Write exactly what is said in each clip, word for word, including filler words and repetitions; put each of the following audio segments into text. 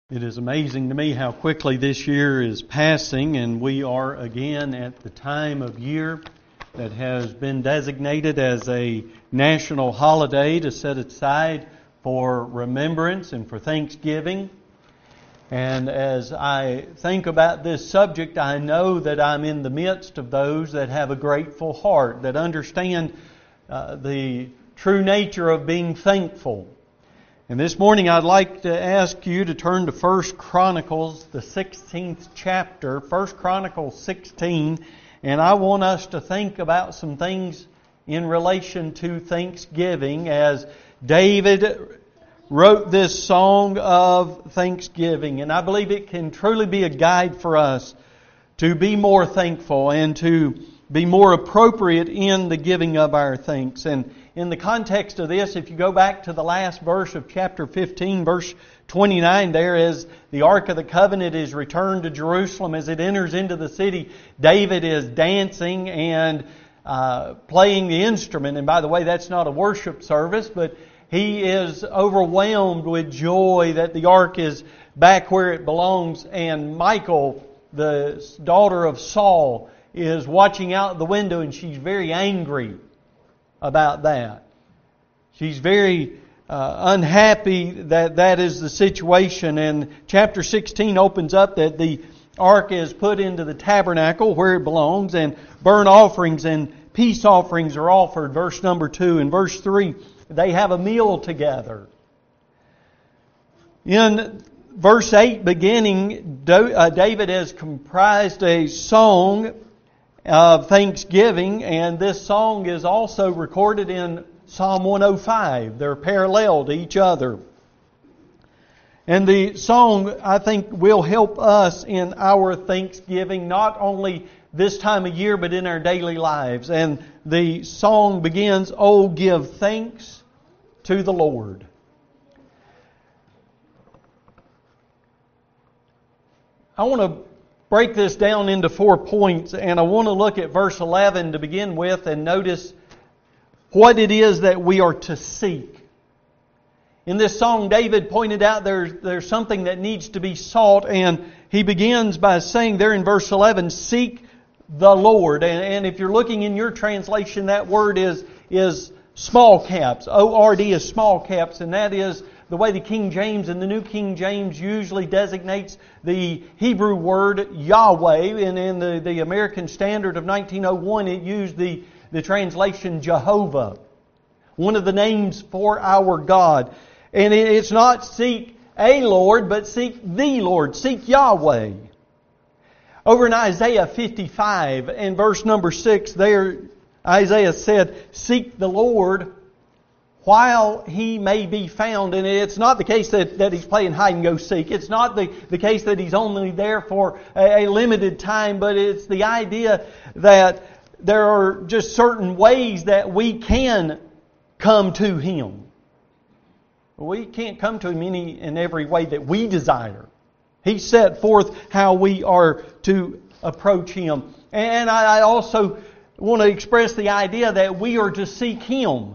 It is amazing to me how quickly this year is passing, and we are again at the time of year that has been designated as a national holiday to set aside for remembrance and for Thanksgiving. And as I think about this subject, I know that I'm in the midst of those that have a grateful heart, that understand uh, the true nature of being thankful. And this morning I'd like to ask you to turn to First Chronicles, the sixteenth chapter, First Chronicles sixteen, and I want us to think about some things in relation to Thanksgiving as David wrote this song of thanksgiving. And I believe it can truly be a guide for us to be more thankful and to be more appropriate in the giving of our thanks. And in the context of this, if you go back to the last verse of chapter fifteen, verse twenty-nine, there is the Ark of the Covenant is returned to Jerusalem. As it enters into the city, David is dancing and uh, playing the instrument. And by the way, that's not a worship service, but he is overwhelmed with joy that the Ark is back where it belongs. And Michal, the daughter of Saul, is watching out the window, and she's very angry about that. She's very uh, unhappy that that is the situation. And chapter sixteen opens up that the ark is put into the tabernacle where it belongs, and burnt offerings and peace offerings are offered. Verse number two. And verse three, they have a meal together. In verse eight beginning, David has comprised a song of thanksgiving, and this song is also recorded in Psalm one oh five. They're parallel to each other. And the song, I think, will help us in our thanksgiving, not only this time of year, but in our daily lives. And the song begins, "Oh, give thanks to the Lord." I want to break this down into four points, and I want to look at verse eleven to begin with and notice what it is that we are to seek. In this song, David pointed out there's, there's something that needs to be sought, and he begins by saying there in verse eleven, "Seek the Lord." And, and if you're looking in your translation, that word is, is small caps. O R D is small caps, and that is the way the King James and the New King James usually designates the Hebrew word Yahweh. And in the, the American Standard of nineteen oh one, it used the, the translation Jehovah. One of the names for our God. And it, it's not seek a Lord, but seek the Lord. Seek Yahweh. Over in Isaiah fifty-five and verse number six, there Isaiah said, "Seek the Lord while He may be found." And it's not the case that, that He's playing hide and go seek. It's not the, the case that He's only there for a, a limited time, but it's the idea that there are just certain ways that we can come to Him. We can't come to Him any in every way that we desire. He set forth how we are to approach Him. And I also want to express the idea that we are to seek Him.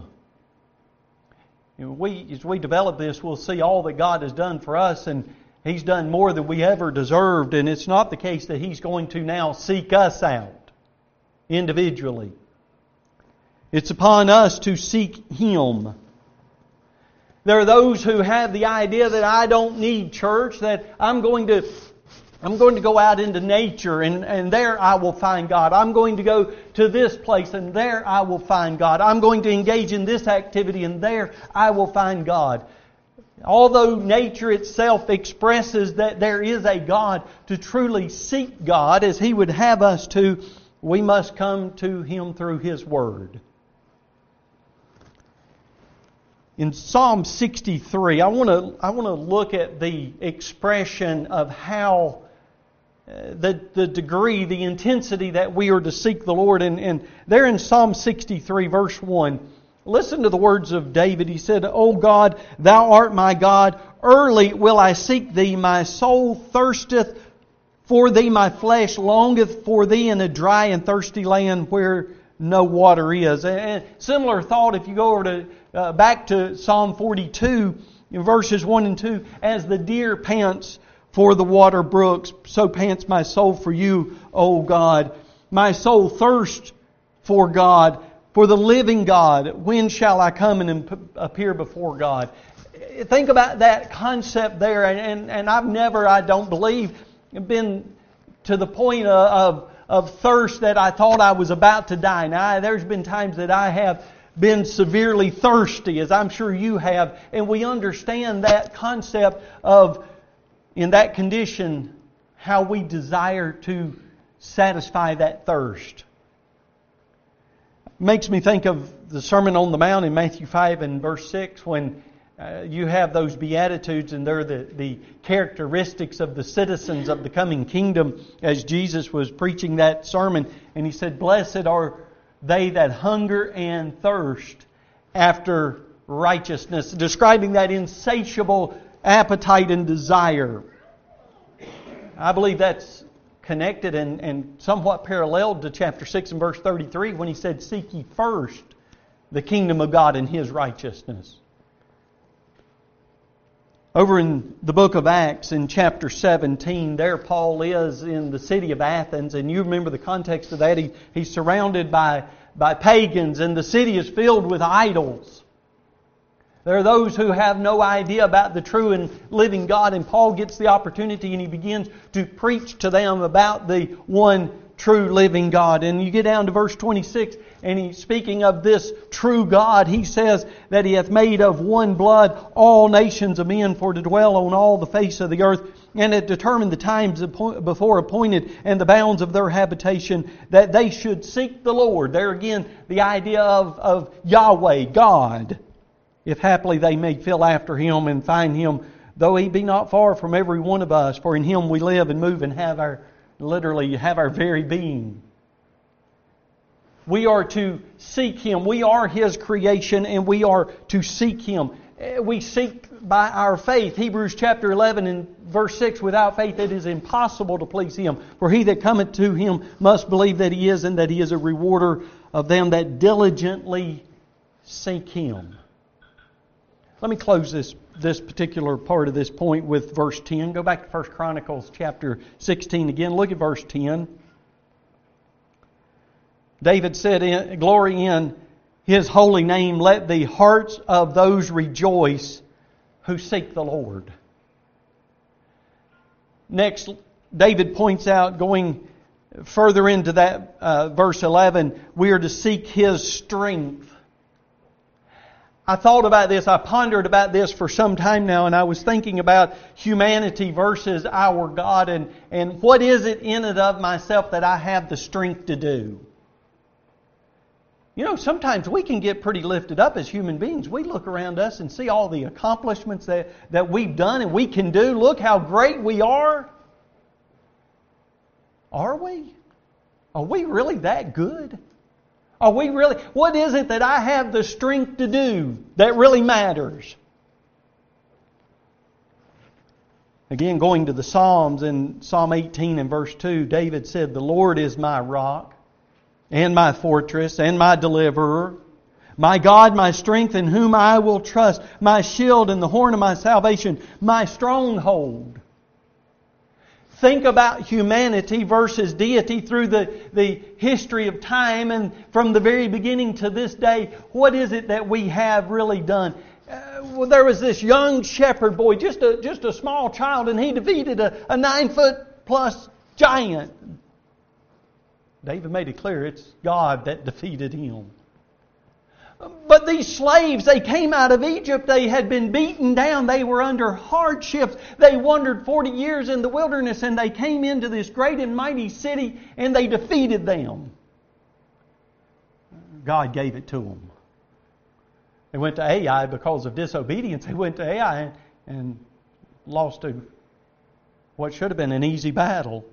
We, as we develop this, we'll see all that God has done for us, and He's done more than we ever deserved. And it's not the case that He's going to now seek us out individually. It's upon us to seek Him. There are those who have the idea that I don't need church, that I'm going to I'm going to go out into nature and, and there I will find God. I'm going to go to this place and there I will find God. I'm going to engage in this activity and there I will find God. Although nature itself expresses that there is a God, to truly seek God as He would have us to, we must come to Him through His Word. In Psalm sixty-three, I want to I want to look at the expression of how The, the degree, the intensity that we are to seek the Lord. And, and there in Psalm sixty-three, verse one, listen to the words of David. He said, "O God, Thou art my God. Early will I seek Thee. My soul thirsteth for Thee. My flesh longeth for Thee in a dry and thirsty land where no water is." And similar thought, if you go over to uh, back to Psalm forty-two, In verses one and two, as the deer pants for the water brooks, so pants my soul for you, O God. My soul thirsts for God, for the living God. When shall I come and appear before God? Think about that concept there, and, and, and I've never, I don't believe, been to the point of, of thirst that I thought I was about to die. Now, there's been times that I have been severely thirsty, as I'm sure you have, and we understand that concept of, in that condition, how we desire to satisfy that thirst. Makes me think of the Sermon on the Mount in Matthew five and verse six, when uh, you have those Beatitudes, and they're the, the characteristics of the citizens of the coming kingdom, as Jesus was preaching that sermon. And He said, "Blessed are they that hunger and thirst after righteousness," describing that insatiable appetite and desire. I believe that's connected and, and somewhat paralleled to chapter six and verse thirty-three, when He said, "Seek ye first the kingdom of God and His righteousness." Over in the book of Acts, in chapter seventeen, there Paul is in the city of Athens, and you remember the context of that. He, he's surrounded by, by pagans, and the city is filled with idols. There are those who have no idea about the true and living God, and Paul gets the opportunity and he begins to preach to them about the one true living God. And you get down to verse twenty-six, and he's speaking of this true God. He says that He hath made of one blood all nations of men for to dwell on all the face of the earth, and hath determined the times before appointed and the bounds of their habitation, that they should seek the Lord. There again, the idea of, of Yahweh, God, if haply they may feel after Him and find Him, though He be not far from every one of us, for in Him we live and move and have our, literally have our very being. We are to seek Him. We are His creation, and we are to seek Him. We seek by our faith. Hebrews chapter eleven and verse six, "Without faith it is impossible to please Him. For he that cometh to Him must believe that He is, and that He is a rewarder of them that diligently seek Him." Let me close this, this particular part of this point with verse ten. Go back to First Chronicles chapter sixteen again. Look at verse ten. David said, "Glory in His holy name. Let the hearts of those rejoice who seek the Lord." Next, David points out, going further into that uh, verse eleven, we are to seek His strength. I thought about this, I pondered about this for some time now, and I was thinking about humanity versus our God, and, and what is it in and of myself that I have the strength to do? You know, sometimes we can get pretty lifted up as human beings. We look around us and see all the accomplishments that, that we've done and we can do. Look how great we are. Are we? Are we really that good? Are we really? What is it that I have the strength to do that really matters? Again, going to the Psalms, in Psalm eighteen and verse two, David said, "The Lord is my rock, and my fortress, and my deliverer, my God, my strength, in whom I will trust, my shield and the horn of my salvation, my stronghold." Think about humanity versus deity through the, the history of time, and from the very beginning to this day. What is it that we have really done? Uh, well, there was this young shepherd boy, just a, just a small child, and he defeated a, a nine foot plus giant. David made it clear it's God that defeated him. But these slaves, they came out of Egypt. They had been beaten down. They were under hardships. They wandered forty years in the wilderness, and they came into this great and mighty city, and they defeated them. God gave it to them. They went to Ai because of disobedience. They went to Ai and, and lost a, what should have been an easy battle.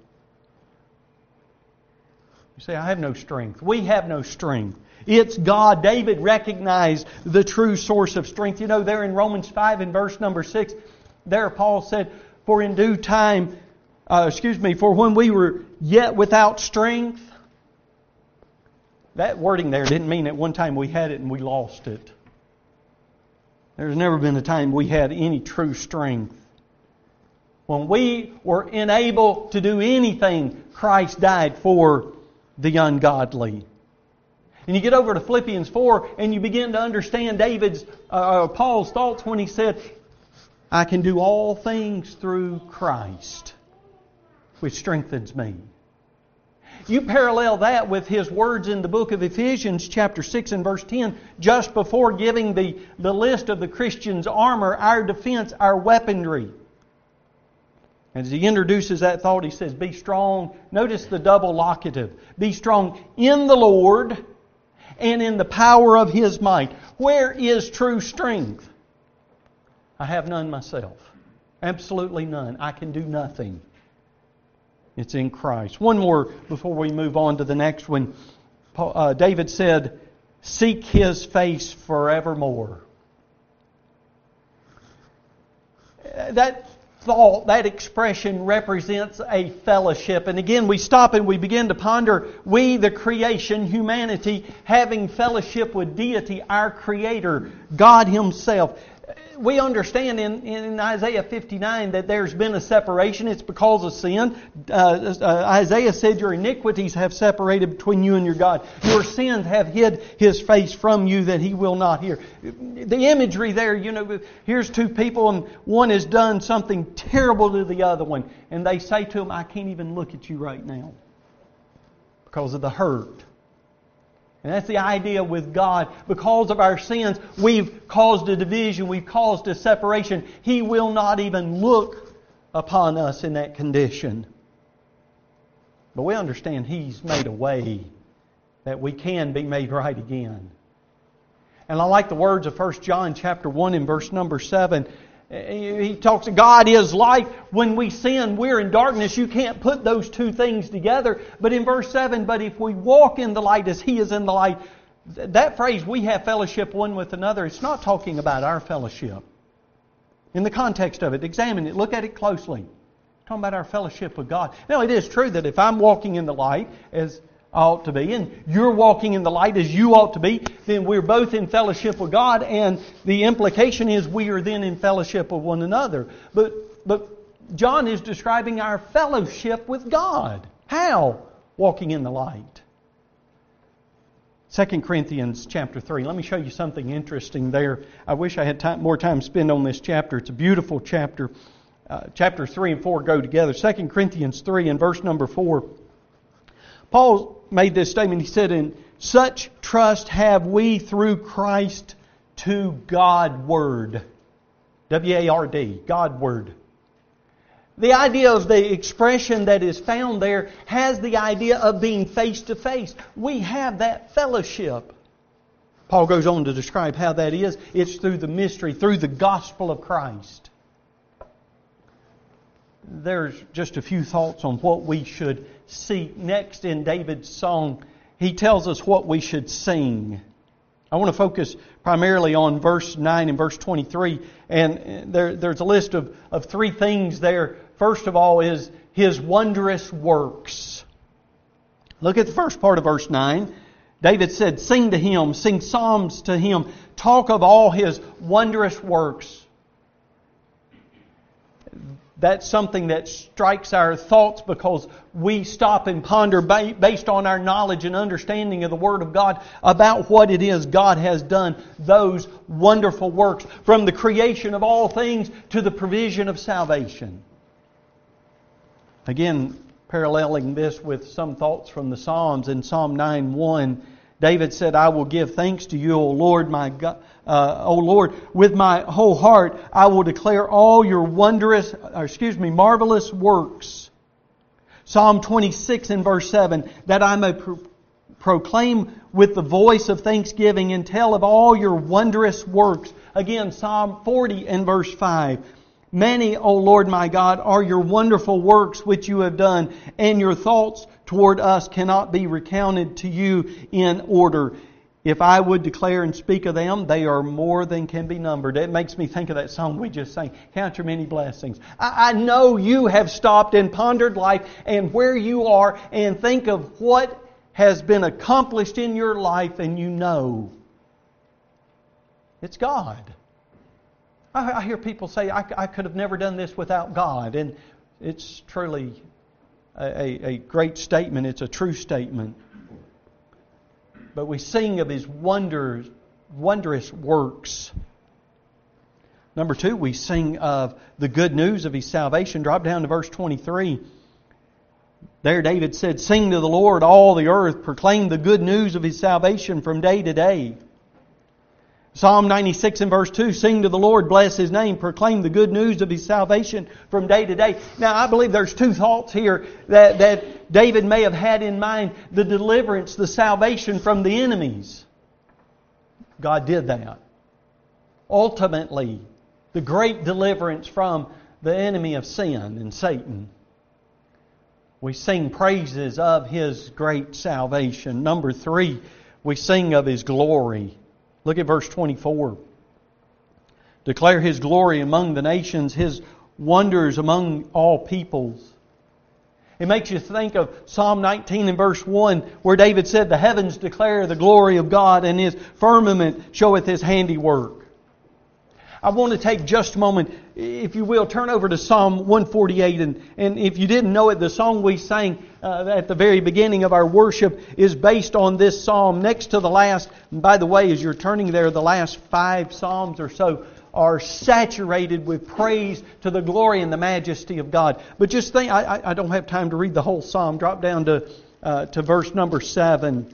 You say, "I have no strength." We have no strength. It's God. David recognized the true source of strength. You know, there in Romans five and verse number six, there Paul said, "For in due time, uh, excuse me, for when we were yet without strength." That wording there didn't mean at one time we had it and we lost it. There's never been a time we had any true strength. When we were unable to do anything, Christ died for the ungodly. And you get over to Philippians four and you begin to understand David's, uh, Paul's thoughts when he said, I can do all things through Christ, which strengthens me. You parallel that with his words in the book of Ephesians chapter six and verse ten, just before giving the, the list of the Christian's armor, our defense, our weaponry. As he introduces that thought, he says, be strong. Notice the double locative. Be strong in the Lord and in the power of His might. Where is true strength? I have none myself. Absolutely none. I can do nothing. It's in Christ. One more before we move on to the next one. Paul, uh, David said, seek His face forevermore. That thought, that expression represents a fellowship. And again, we stop and we begin to ponder, we, the creation, humanity, having fellowship with deity, our Creator, God Himself. We understand in, in Isaiah fifty-nine that there's been a separation. It's because of sin. Uh, uh, Isaiah said, your iniquities have separated between you and your God. Your sins have hid His face from you that He will not hear. The imagery there, you know, here's two people and one has done something terrible to the other one. And they say to him, I can't even look at you right now because of the hurt. And that's the idea with God. Because of our sins, we've caused a division. We've caused a separation. He will not even look upon us in that condition. But we understand He's made a way that we can be made right again. And I like the words of First John chapter one and verse number seven. He talks, God is light. When we sin, we're in darkness. You can't put those two things together. But in verse seven, but if we walk in the light as He is in the light, that phrase, we have fellowship one with another, it's not talking about our fellowship. In the context of it, examine it, look at it closely. It's talking about our fellowship with God. Now, it is true that if I'm walking in the light as I ought to be, and you're walking in the light as you ought to be, then we're both in fellowship with God, and the implication is we are then in fellowship with one another. But but John is describing our fellowship with God. How? Walking in the light. Second Corinthians chapter three. Let me show you something interesting there. I wish I had time, more time to spend on this chapter. It's a beautiful chapter. Uh, chapters three and four go together. Second Corinthians three and verse number four. Paul made this statement. He said, in such trust have we through Christ to God-ward. W A R D, God-ward. The idea of the expression that is found there has the idea of being face-to-face. We have that fellowship. Paul goes on to describe how that is. It's through the mystery, through the gospel of Christ. There's just a few thoughts on what we should see next in David's song. He tells us what we should sing. I want to focus primarily on verse nine and verse twenty-three. And there, there's a list of, of three things there. First of all is His wondrous works. Look at the first part of verse nine. David said, sing to Him, sing psalms to Him, talk of all His wondrous works. That's something that strikes our thoughts because we stop and ponder based on our knowledge and understanding of the Word of God about what it is God has done, those wonderful works, from the creation of all things to the provision of salvation. Again, paralleling this with some thoughts from the Psalms, in Psalm nine one, David said, I will give thanks to you, O Lord, my God. Uh, O Lord, with my whole heart, I will declare all your wondrous, or excuse me, marvelous works. Psalm twenty-six and verse seven, that I may pro- proclaim with the voice of thanksgiving and tell of all your wondrous works. Again, Psalm forty and verse five. Many, O Lord my God, are your wonderful works which you have done, and your thoughts toward us cannot be recounted to you in order. If I would declare and speak of them, they are more than can be numbered. It makes me think of that song we just sang, Count Your Many Blessings. I, I know you have stopped and pondered life and where you are and think of what has been accomplished in your life, and you know it's God. I, I hear people say, I, I could have never done this without God. And it's truly a, a, a great statement. It's a true statement. But we sing of His wonders, wondrous works. Number two, we sing of the good news of His salvation. Drop down to verse twenty-three. There David said, "Sing to the Lord, all the earth. Proclaim the good news of His salvation from day to day." Psalm ninety-six and verse two, "Sing to the Lord, bless His name. Proclaim the good news of His salvation from day to day." Now, I believe there's two thoughts here that, that David may have had in mind. The deliverance, the salvation from the enemies. God did that. Ultimately, the great deliverance from the enemy of sin and Satan. We sing praises of His great salvation. Number three, we sing of His glory. Look at verse twenty-four. "Declare His glory among the nations, His wonders among all peoples." It makes you think of Psalm nineteen and verse one, where David said, "The heavens declare the glory of God, and His firmament showeth His handiwork." I want to take just a moment, if you will, turn over to Psalm one forty-eight. And, and if you didn't know it, the song we sang uh, at the very beginning of our worship is based on this psalm. Next to the last, and by the way, as you're turning there, the last five psalms or so are saturated with praise to the glory and the majesty of God. But just think, I, I don't have time to read the whole psalm. Drop down to, uh, to verse number seven.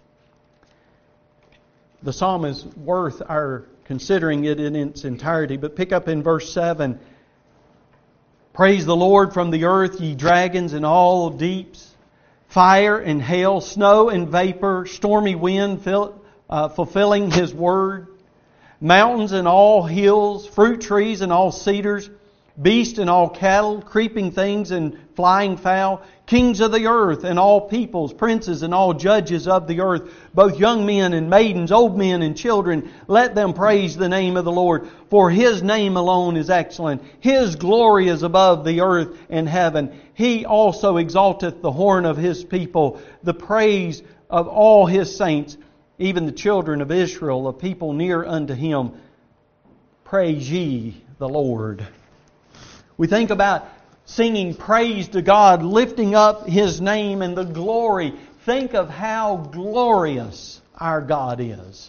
The psalm is worth our considering it in its entirety. But pick up in verse seven. "Praise the Lord from the earth, ye dragons and all deeps. Fire and hail, snow and vapor, stormy wind fill, uh, fulfilling His word. Mountains and all hills, fruit trees and all cedars, beasts and all cattle, creeping things and flying fowl, kings of the earth and all peoples, princes and all judges of the earth, both young men and maidens, old men and children, let them praise the name of the Lord. For His name alone is excellent. His glory is above the earth and heaven. He also exalteth the horn of His people, the praise of all His saints, even the children of Israel, a people near unto Him. Praise ye the Lord." We think about singing praise to God, lifting up His name and the glory. Think of how glorious our God is.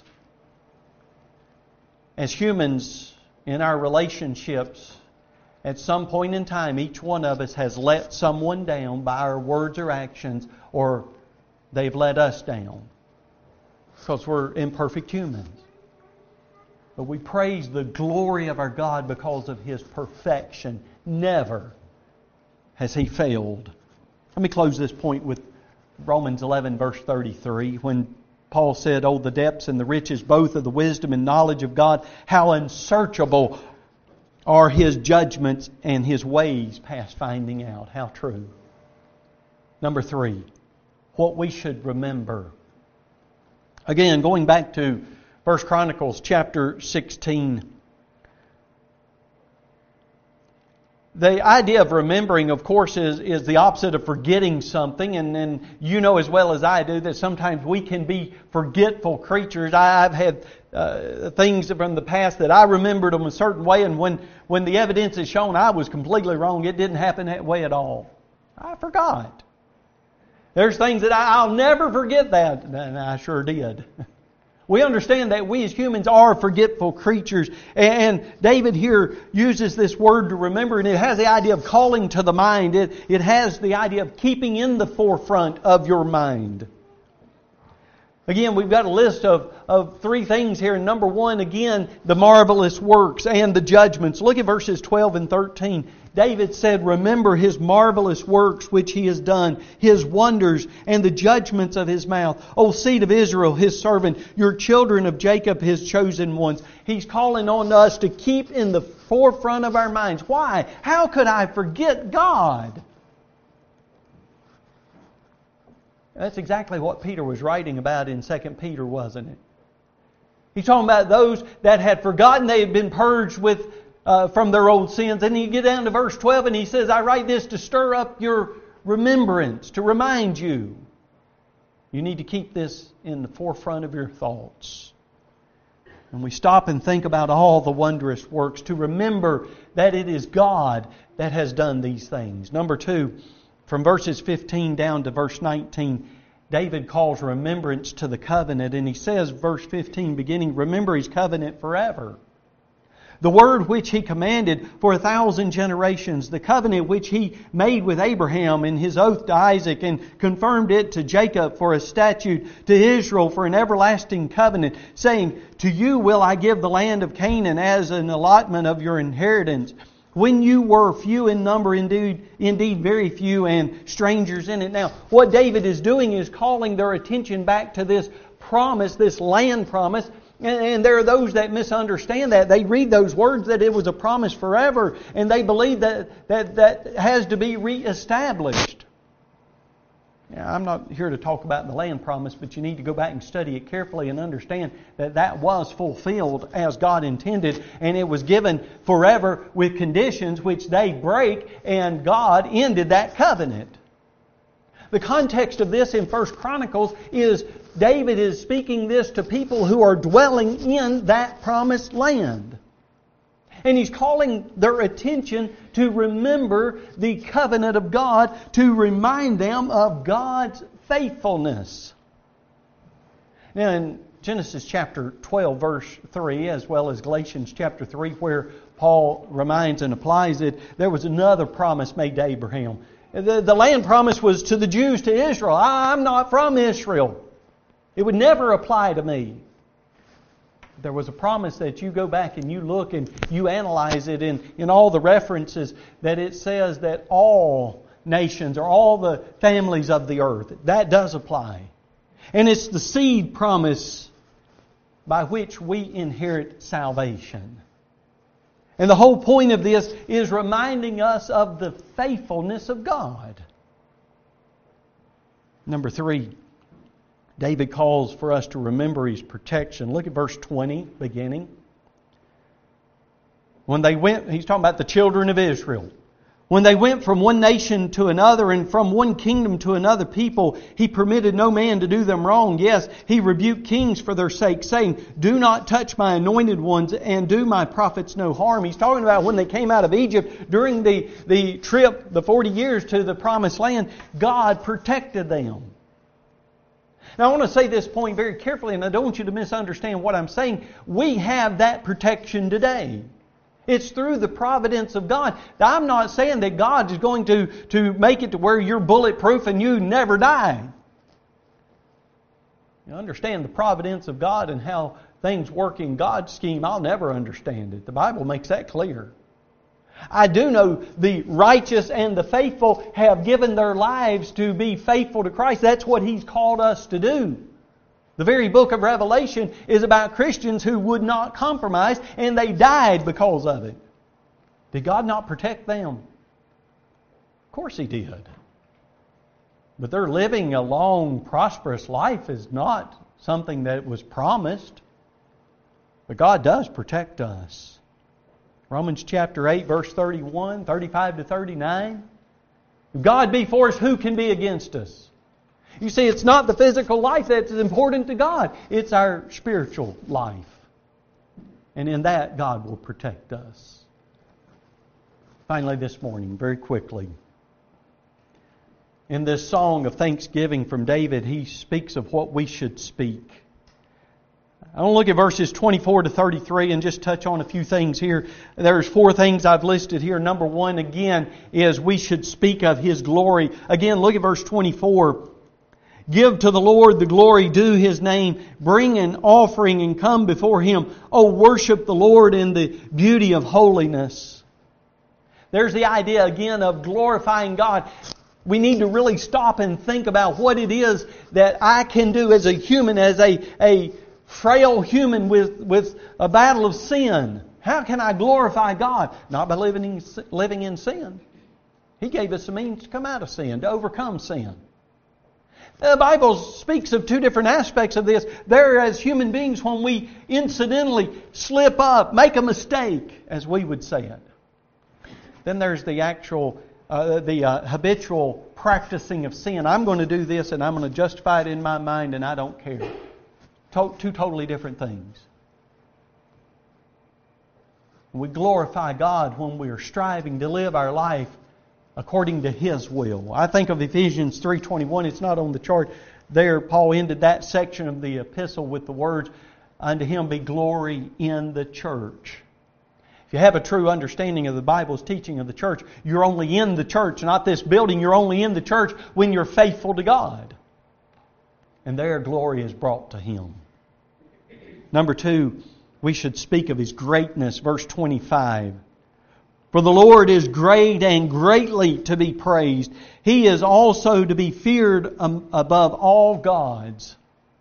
As humans in our relationships, at some point in time, each one of us has let someone down by our words or actions, or they've let us down. Because we're imperfect humans. But we praise the glory of our God because of His perfection. Never has He failed. Let me close this point with Romans eleven verse thirty-three, when Paul said, "Oh, the depths and the riches both of the wisdom and knowledge of God, how unsearchable are His judgments and His ways past finding out." How true. Number three, what we should remember. Again, going back to First Chronicles chapter sixteen. The idea of remembering, of course, is, is the opposite of forgetting something. And, and you know as well as I do that sometimes we can be forgetful creatures. I, I've had uh, things from the past that I remembered them a certain way, and when, when the evidence is shown I was completely wrong. It didn't happen that way at all. I forgot. There's things that I, I'll never forget that, and I sure did. We understand that we as humans are forgetful creatures. And David here uses this word to remember, and it has the idea of calling to the mind. It, it has the idea of keeping in the forefront of your mind. Again, we've got a list of, of three things here. Number one, again, the marvelous works and the judgments. Look at verses twelve and thirteen. David said, "Remember His marvelous works which He has done, His wonders and the judgments of His mouth. O seed of Israel, His servant, your children of Jacob, His chosen ones." He's calling on us to keep in the forefront of our minds. Why? How could I forget God? That's exactly what Peter was writing about in Second Peter, wasn't it? He's talking about those that had forgotten they had been purged with uh, from their old sins. And you get down to verse twelve and he says, "I write this to stir up your remembrance, to remind you." You need to keep this in the forefront of your thoughts. And we stop and think about all the wondrous works to remember that it is God that has done these things. Number two, from verses fifteen down to verse nineteen, David calls remembrance to the covenant. And he says, verse fifteen beginning, remember His covenant forever. The word which He commanded for a thousand generations, the covenant which He made with Abraham in His oath to Isaac and confirmed it to Jacob for a statute, to Israel for an everlasting covenant, saying, to you will I give the land of Canaan as an allotment of your inheritance. When you were few in number, indeed, indeed very few, and strangers in it. Now, what David is doing is calling their attention back to this promise, this land promise. And there are those that misunderstand that. They read those words that it was a promise forever, and they believe that that, that has to be reestablished. Now, I'm not here to talk about the land promise, but you need to go back and study it carefully and understand that that was fulfilled as God intended, and it was given forever with conditions which they break, and God ended that covenant. The context of this in First Chronicles is David is speaking this to people who are dwelling in that promised land. And he's calling their attention to remember the covenant of God, to remind them of God's faithfulness. Now in Genesis chapter twelve verse three, as well as Galatians chapter three, where Paul reminds and applies it, there was another promise made to Abraham. The, the land promise was to the Jews, to Israel. I'm not from Israel. It would never apply to me. There was a promise that you go back and you look and you analyze it in, in all the references, that it says that all nations or all the families of the earth, that does apply. And it's the seed promise by which we inherit salvation. And the whole point of this is reminding us of the faithfulness of God. Number three, David calls for us to remember His protection. Look at verse twenty, beginning. When they went, he's talking about the children of Israel. When they went from one nation to another and from one kingdom to another people, He permitted no man to do them wrong. Yes, He rebuked kings for their sake, saying, do not touch my anointed ones and do my prophets no harm. He's talking about when they came out of Egypt during the, the trip, the forty years to the promised land, God protected them. Now I want to say this point very carefully, and I don't want you to misunderstand what I'm saying. We have that protection today. It's through the providence of God. Now, I'm not saying that God is going to, to make it to where you're bulletproof and you never die. You understand the providence of God and how things work in God's scheme. I'll never understand it. The Bible makes that clear. I do know the righteous and the faithful have given their lives to be faithful to Christ. That's what He's called us to do. The very book of Revelation is about Christians who would not compromise, and they died because of it. Did God not protect them? Of course He did. But their living a long, prosperous life is not something that was promised. But God does protect us. Romans chapter eight, verse thirty-one, thirty-five to thirty-nine. If God be for us, who can be against us? You see, it's not the physical life that's important to God. It's our spiritual life. And in that, God will protect us. Finally, this morning, very quickly, in this song of thanksgiving from David, he speaks of what we should speak. I want to look at verses twenty-four to thirty-three and just touch on a few things here. There's four things I've listed here. Number one, again, is we should speak of His glory. Again, look at verse twenty-four. Give to the Lord the glory due His name. Bring an offering and come before Him. Oh, worship the Lord in the beauty of holiness. There's the idea again of glorifying God. We need to really stop and think about what it is that I can do as a human, as a, a frail human with, with a battle of sin. How can I glorify God? Not by living in, living in sin. He gave us a means to come out of sin, to overcome sin. The Bible speaks of two different aspects of this. There, as human beings, when we incidentally slip up, make a mistake, as we would say it. Then there's the actual, uh, the uh, habitual practicing of sin. I'm going to do this and I'm going to justify it in my mind and I don't care. To- two totally different things. We glorify God when we are striving to live our life according to His will. I think of Ephesians three twenty-one. It's not on the chart there. Paul ended that section of the epistle with the words, "Unto Him be glory in the church." If you have a true understanding of the Bible's teaching of the church, you're only in the church, not this building. You're only in the church when you're faithful to God. And there glory is brought to Him. Number two, we should speak of His greatness. Verse twenty-five. For the Lord is great and greatly to be praised. He is also to be feared above all gods.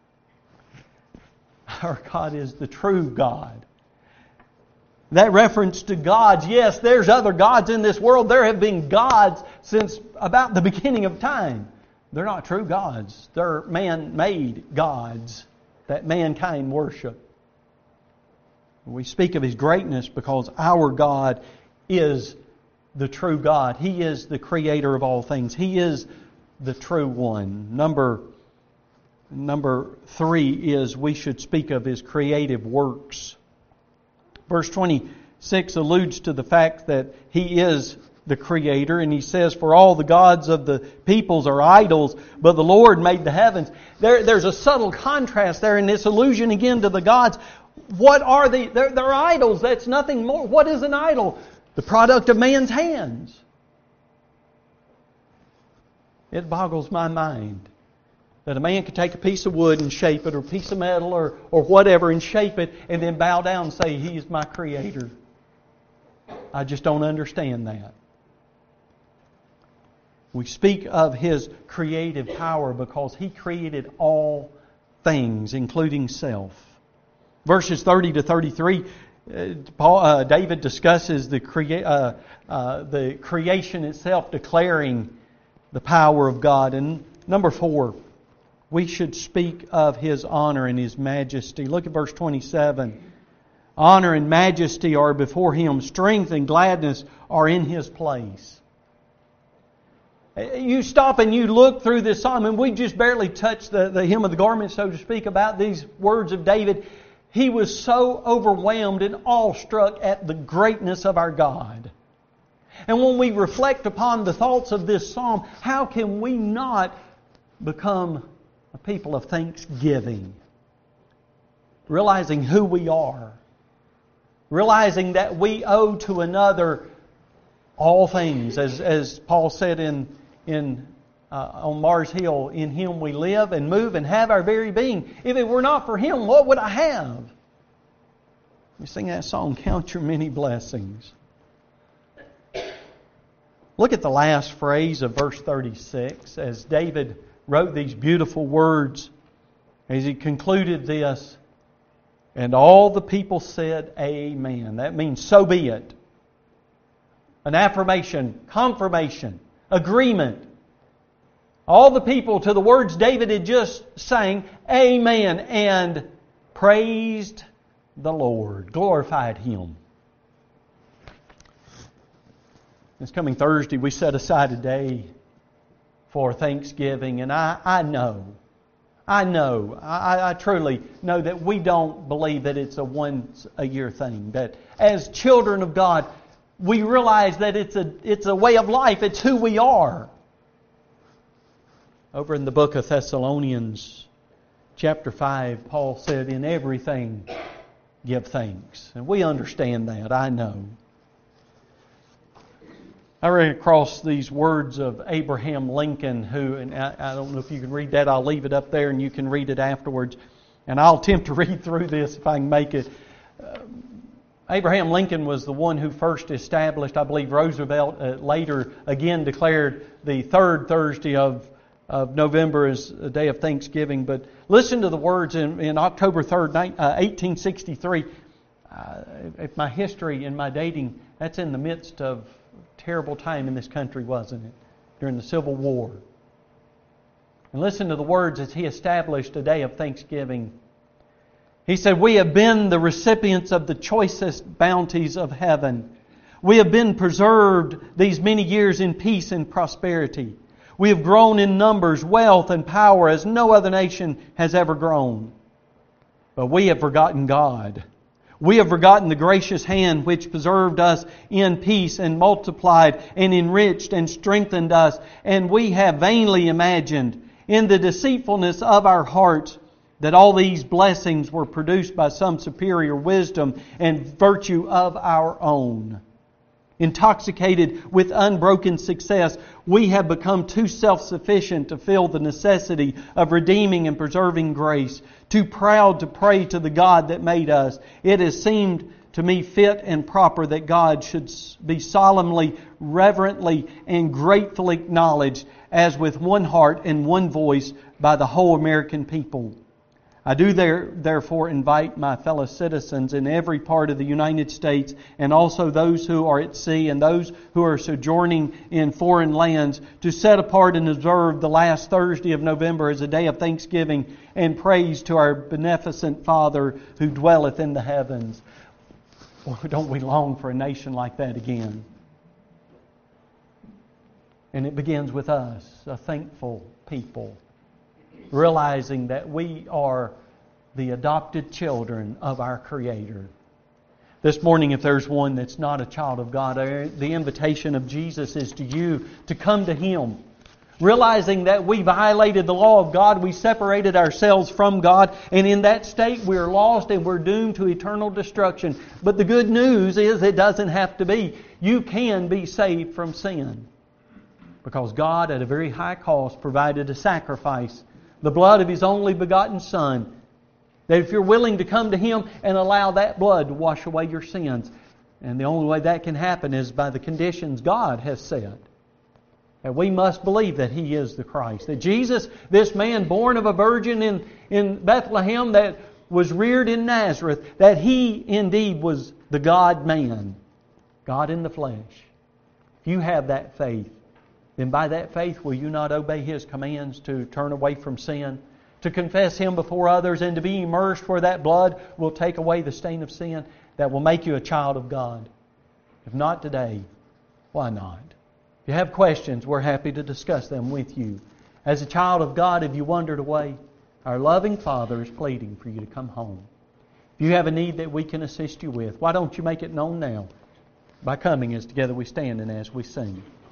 Our God is the true God. That reference to gods, yes, there's other gods in this world. There have been gods since about the beginning of time. They're not true gods. They're man-made gods that mankind worship. We speak of His greatness because our God is the true God. He is the creator of all things. He is the true one. Number, number three is we should speak of His creative works. Verse twenty-six alludes to the fact that He is the Creator, and He says, "For all the gods of the peoples are idols, but the Lord made the heavens." There, there's a subtle contrast there in this allusion again to the gods. What are the? They're, they're idols. That's nothing more. What is an idol? The product of man's hands. It boggles my mind that a man could take a piece of wood and shape it, or a piece of metal, or, or whatever, and shape it, and then bow down and say, "He is my Creator." I just don't understand that. We speak of His creative power because He created all things, including self. Verses thirty to thirty-three, uh, Paul, uh, David discusses the, crea- uh, uh, the creation itself, declaring the power of God. And number four, we should speak of His honor and His majesty. Look at verse twenty-seven. Honor and majesty are before Him. Strength and gladness are in His place. You stop and you look through this psalm, and we just barely touched the, the hem of the garment, so to speak, about these words of David. He was so overwhelmed and awestruck at the greatness of our God. And when we reflect upon the thoughts of this psalm, how can we not become a people of thanksgiving? Realizing who we are. Realizing that we owe to another all things. As, as Paul said in, in uh, on Mars Hill, "In Him we live and move and have our very being." If it were not for Him, what would I have? We sing that song, "Count Your Many Blessings." Look at the last phrase of verse thirty-six. As David wrote these beautiful words, as he concluded this, "And all the people said, Amen." That means so be it. An affirmation, confirmation, agreement. All the people, to the words David had just sang, Amen, and praised the Lord, glorified Him. This coming Thursday, we set aside a day for Thanksgiving, and I, I know, I know, I, I truly know that we don't believe that it's a once-a-year thing. That as children of God, we realize that it's a it's a way of life. It's who we are. Over in the book of Thessalonians, chapter five, Paul said, "In everything give thanks." And we understand that, I know. I ran across these words of Abraham Lincoln, who, and I, I don't know if you can read that, I'll leave it up there and you can read it afterwards. And I'll attempt to read through this if I can make it. Uh, Abraham Lincoln was the one who first established, I believe Roosevelt uh, later again declared the third Thursday of, of November as a day of Thanksgiving. But listen to the words in, in October third, eighteen sixty-three. Uh, if my history and my dating, that's in the midst of terrible time in this country, wasn't it? During the Civil War. And listen to the words as he established a day of Thanksgiving. He said, "We have been the recipients of the choicest bounties of heaven. We have been preserved these many years in peace and prosperity. We have grown in numbers, wealth, and power as no other nation has ever grown. But we have forgotten God. We have forgotten the gracious hand which preserved us in peace and multiplied and enriched and strengthened us. And we have vainly imagined in the deceitfulness of our hearts that all these blessings were produced by some superior wisdom and virtue of our own. Intoxicated with unbroken success, we have become too self-sufficient to feel the necessity of redeeming and preserving grace, too proud to pray to the God that made us. It has seemed to me fit and proper that God should be solemnly, reverently, and gratefully acknowledged as with one heart and one voice by the whole American people. I do there, therefore invite my fellow citizens in every part of the United States, and also those who are at sea and those who are sojourning in foreign lands, to set apart and observe the last Thursday of November as a day of thanksgiving and praise to our beneficent Father who dwelleth in the heavens. Well, don't we long for a nation like that again? And it begins with us, a thankful people, realizing that we are the adopted children of our Creator. This morning, if there's one that's not a child of God, the invitation of Jesus is to you to come to Him. Realizing that we violated the law of God, we separated ourselves from God, and in that state we're lost and we're doomed to eternal destruction. But the good news is it doesn't have to be. You can be saved from sin. Because God, at a very high cost, provided a sacrifice, the blood of His only begotten Son, that if you're willing to come to Him and allow that blood to wash away your sins, and the only way that can happen is by the conditions God has set. That we must believe that He is the Christ. That Jesus, this man born of a virgin in, in Bethlehem, that was reared in Nazareth, that He indeed was the God-man, God in the flesh. If you have that faith, then by that faith will you not obey His commands to turn away from sin, to confess Him before others, and to be immersed where that blood will take away the stain of sin that will make you a child of God? If not today, why not? If you have questions, we're happy to discuss them with you. As a child of God, if you wandered away, our loving Father is pleading for you to come home. If you have a need that we can assist you with, why don't you make it known now by coming as together we stand and as we sing.